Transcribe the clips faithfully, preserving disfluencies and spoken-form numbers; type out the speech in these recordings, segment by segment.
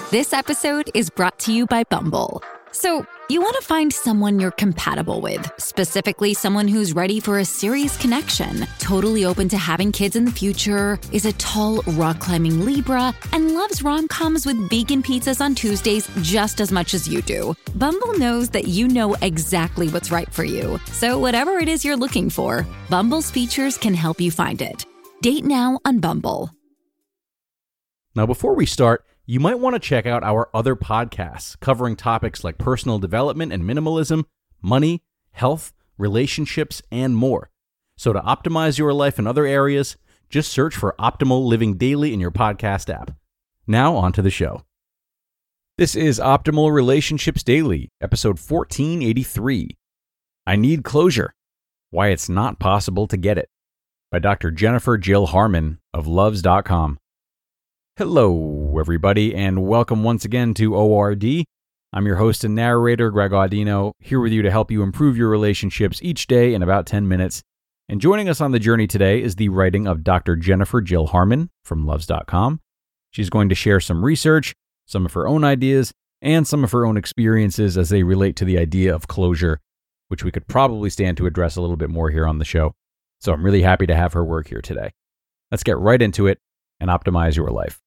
This episode is brought to you by Bumble. So, you want to find someone you're compatible with, specifically someone who's ready for a serious connection, totally open to having kids in the future, is a tall, rock-climbing Libra, and loves rom-coms with vegan pizzas on Tuesdays just as much as you do. Bumble knows that you know exactly what's right for you. So whatever it is you're looking for, Bumble's features can help you find it. Date now on Bumble. Now, before we start, you might want to check out our other podcasts covering topics like personal development and minimalism, money, health, relationships, and more. So to optimize your life in other areas, just search for Optimal Living Daily in your podcast app. Now on to the show. This is Optimal Relationships Daily, episode fourteen eighty-three. I Need Closure: Why It's Not Possible to Get It, by Doctor Jennifer Jill Harman of loves dot com. Hello, everybody, and welcome once again to O R D. I'm your host and narrator, Greg Audino, here with you to help you improve your relationships each day in about ten minutes. And joining us on the journey today is the writing of Doctor Jennifer Jill Harman from loves dot com. She's going to share some research, some of her own ideas, and some of her own experiences as they relate to the idea of closure, which we could probably stand to address a little bit more here on the show. So I'm really happy to have her work here today. Let's get right into it and optimize your life.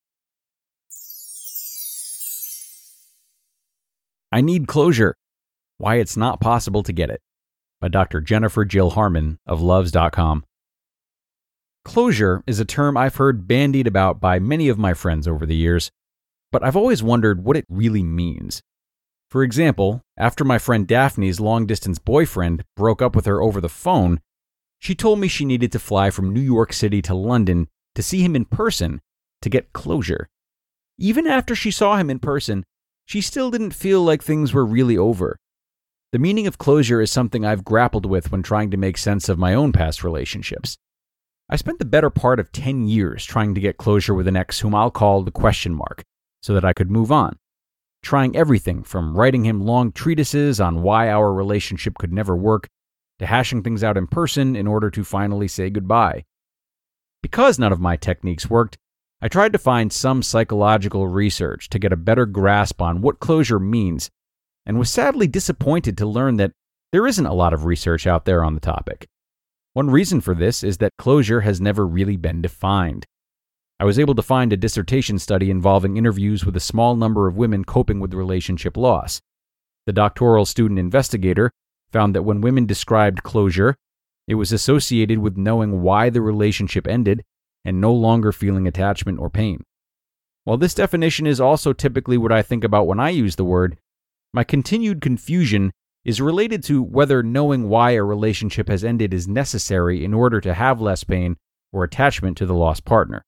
I Need Closure: Why It's Not Possible to Get It, by Doctor Jennifer Jill Harman of loves dot com. Closure is a term I've heard bandied about by many of my friends over the years, but I've always wondered what it really means. For example, after my friend Daphne's long-distance boyfriend broke up with her over the phone, she told me she needed to fly from New York City to London to see him in person to get closure. Even after she saw him in person, she still didn't feel like things were really over. The meaning of closure is something I've grappled with when trying to make sense of my own past relationships. I spent the better part of ten years trying to get closure with an ex whom I'll call the question mark, so that I could move on. Trying everything from writing him long treatises on why our relationship could never work, to hashing things out in person in order to finally say goodbye. Because none of my techniques worked, I tried to find some psychological research to get a better grasp on what closure means, and was sadly disappointed to learn that there isn't a lot of research out there on the topic. One reason for this is that closure has never really been defined. I was able to find a dissertation study involving interviews with a small number of women coping with relationship loss. The doctoral student investigator found that when women described closure, it was associated with knowing why the relationship ended and no longer feeling attachment or pain. While this definition is also typically what I think about when I use the word, my continued confusion is related to whether knowing why a relationship has ended is necessary in order to have less pain or attachment to the lost partner.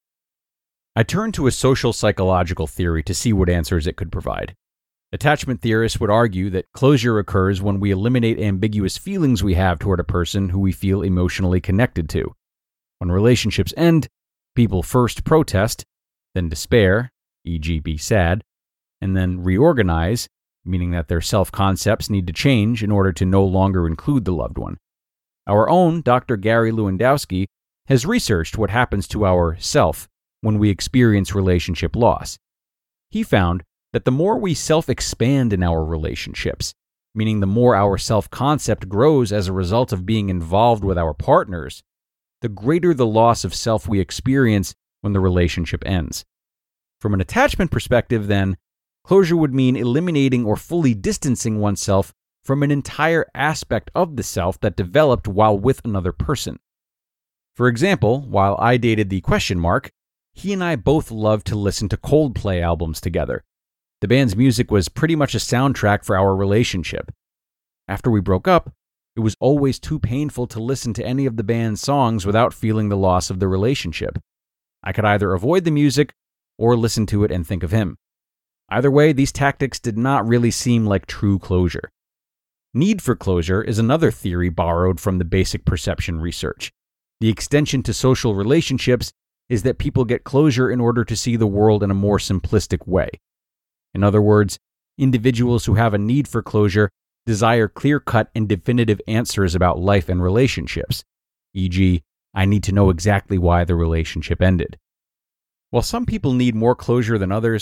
I turned to a social psychological theory to see what answers it could provide. Attachment theorists would argue that closure occurs when we eliminate ambiguous feelings we have toward a person who we feel emotionally connected to. When relationships end, people first protest, then despair, for example be sad, and then reorganize, meaning that their self-concepts need to change in order to no longer include the loved one. Our own Doctor Gary Lewandowski has researched what happens to our self when we experience relationship loss. He found that the more we self-expand in our relationships, meaning the more our self-concept grows as a result of being involved with our partners, the greater the loss of self we experience when the relationship ends. From an attachment perspective, then, closure would mean eliminating or fully distancing oneself from an entire aspect of the self that developed while with another person. For example, while I dated the question mark, he and I both loved to listen to Coldplay albums together. The band's music was pretty much a soundtrack for our relationship. After we broke up, it was always too painful to listen to any of the band's songs without feeling the loss of the relationship. I could either avoid the music or listen to it and think of him. Either way, these tactics did not really seem like true closure. Need for closure is another theory borrowed from the basic perception research. The extension to social relationships is that people get closure in order to see the world in a more simplistic way. In other words, individuals who have a need for closure desire clear-cut and definitive answers about life and relationships, for example, I need to know exactly why the relationship ended. While some people need more closure than others,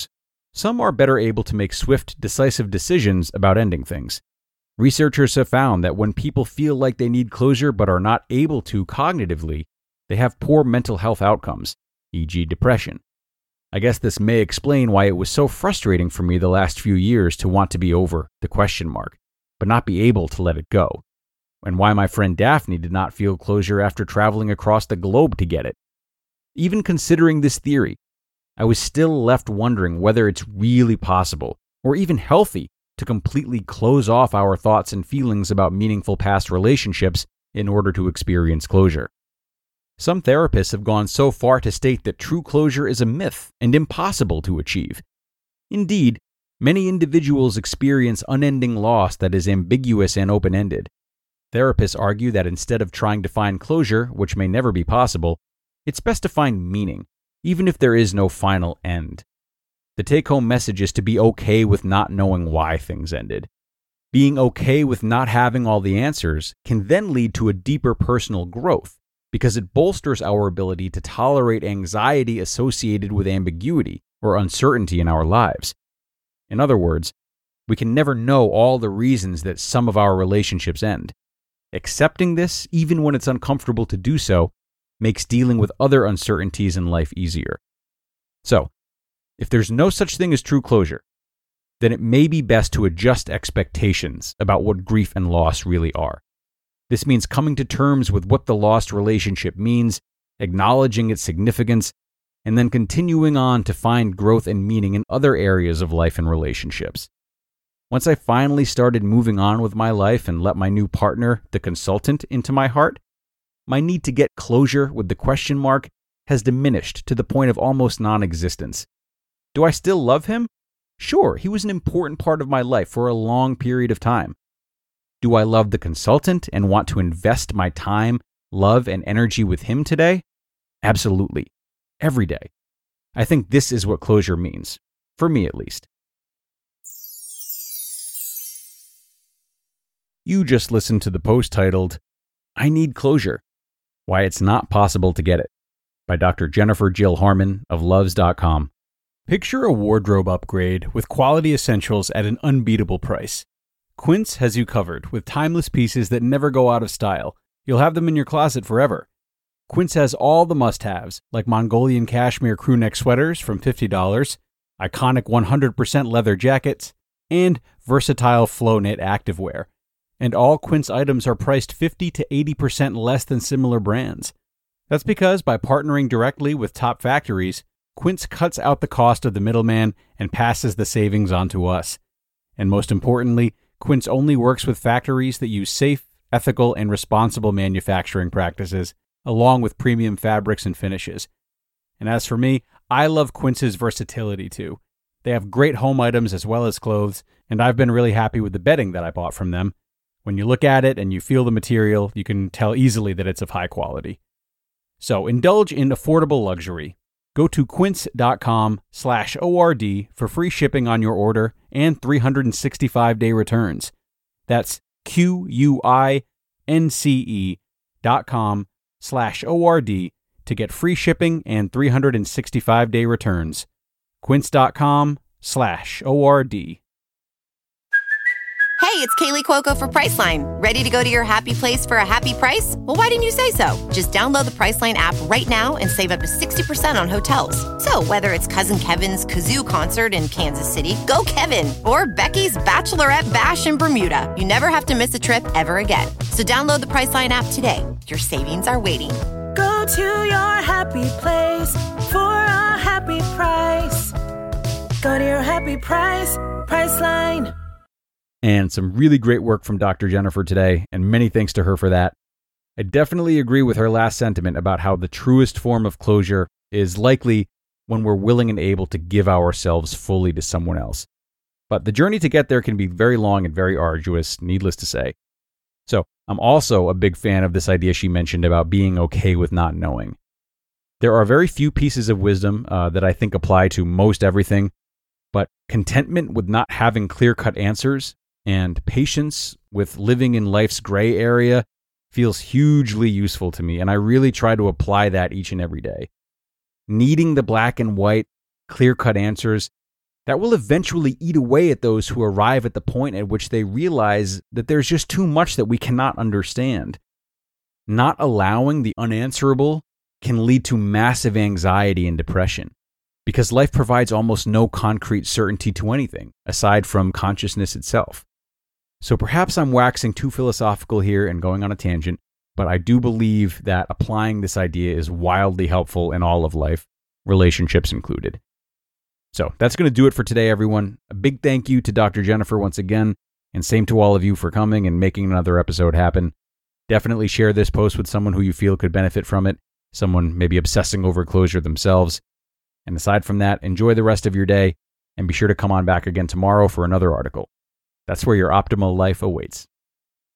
Some are better able to make swift, decisive decisions about ending things. Researchers have found that when people feel like they need closure but are not able to cognitively, they have poor mental health outcomes, for example depression. I guess this may explain why it was so frustrating for me the last few years to want to be over the question mark, but not be able to let it go, and why my friend Daphne did not feel closure after traveling across the globe to get it. Even considering this theory, I was still left wondering whether it's really possible, or even healthy, to completely close off our thoughts and feelings about meaningful past relationships in order to experience closure. Some therapists have gone so far to state that true closure is a myth and impossible to achieve. Indeed, many individuals experience unending loss that is ambiguous and open-ended. Therapists argue that instead of trying to find closure, which may never be possible, it's best to find meaning, even if there is no final end. The take-home message is to be okay with not knowing why things ended. Being okay with not having all the answers can then lead to a deeper personal growth, because it bolsters our ability to tolerate anxiety associated with ambiguity or uncertainty in our lives. In other words, we can never know all the reasons that some of our relationships end. Accepting this, even when it's uncomfortable to do so, makes dealing with other uncertainties in life easier. So, if there's no such thing as true closure, then it may be best to adjust expectations about what grief and loss really are. This means coming to terms with what the lost relationship means, acknowledging its significance, and then continuing on to find growth and meaning in other areas of life and relationships. Once I finally started moving on with my life and let my new partner, the consultant, into my heart, my need to get closure with the question mark has diminished to the point of almost non-existence. Do I still love him? Sure, he was an important part of my life for a long period of time. Do I love the consultant and want to invest my time, love, and energy with him today? Absolutely. Every day. I think this is what closure means. For me, at least. You just listened to the post titled, I Need Closure, Why It's Not Possible to Get It, by Doctor Jennifer Jill Harmon of loves dot com. Picture a wardrobe upgrade with quality essentials at an unbeatable price. Quince has you covered with timeless pieces that never go out of style. You'll have them in your closet forever. Quince has all the must-haves, like Mongolian cashmere crewneck sweaters from fifty dollars, iconic one hundred percent leather jackets, and versatile flow knit activewear. And all Quince items are priced fifty to eighty percent less than similar brands. That's because by partnering directly with top factories, Quince cuts out the cost of the middleman and passes the savings on to us. And most importantly, Quince only works with factories that use safe, ethical, and responsible manufacturing practices, along with premium fabrics and finishes. And as for me, I love Quince's versatility too. They have great home items as well as clothes, and I've been really happy with the bedding that I bought from them. When you look at it and you feel the material, you can tell easily that it's of high quality. So indulge in affordable luxury. Go to quince.com slash ORD for free shipping on your order and three hundred sixty-five day returns. That's Q-U-I-N-C-E dot com slash O-R-D to get free shipping and three hundred sixty-five day returns. Quince.com slash O-R-D. Hey, it's Kaylee Cuoco for Priceline. Ready to go to your happy place for a happy price? Well, why didn't you say so? Just download the Priceline app right now and save up to sixty percent on hotels. So whether it's Cousin Kevin's Kazoo Concert in Kansas City, go Kevin, or Becky's Bachelorette Bash in Bermuda, you never have to miss a trip ever again. So download the Priceline app today. Your savings are waiting. Go to your happy place for a happy price. Go to your happy price, Priceline. And some really great work from Doctor Jennifer today, and many thanks to her for that. I definitely agree with her last sentiment about how the truest form of closure is likely when we're willing and able to give ourselves fully to someone else. But the journey to get there can be very long and very arduous, needless to say. So I'm also a big fan of this idea she mentioned about being okay with not knowing. There are very few pieces of wisdom uh, that I think apply to most everything, but contentment with not having clear-cut answers and patience with living in life's gray area feels hugely useful to me, and I really try to apply that each and every day. Needing the black and white, clear-cut answers that will eventually eat away at those who arrive at the point at which they realize that there's just too much that we cannot understand. Not allowing the unanswerable can lead to massive anxiety and depression, because life provides almost no concrete certainty to anything, aside from consciousness itself. So perhaps I'm waxing too philosophical here and going on a tangent, but I do believe that applying this idea is wildly helpful in all of life, relationships included. So that's going to do it for today, everyone. A big thank you to Doctor Jennifer once again, and same to all of you for coming and making another episode happen. Definitely share this post with someone who you feel could benefit from it, someone maybe obsessing over closure themselves. And aside from that, enjoy the rest of your day, and be sure to come on back again tomorrow for another article. That's where your optimal life awaits.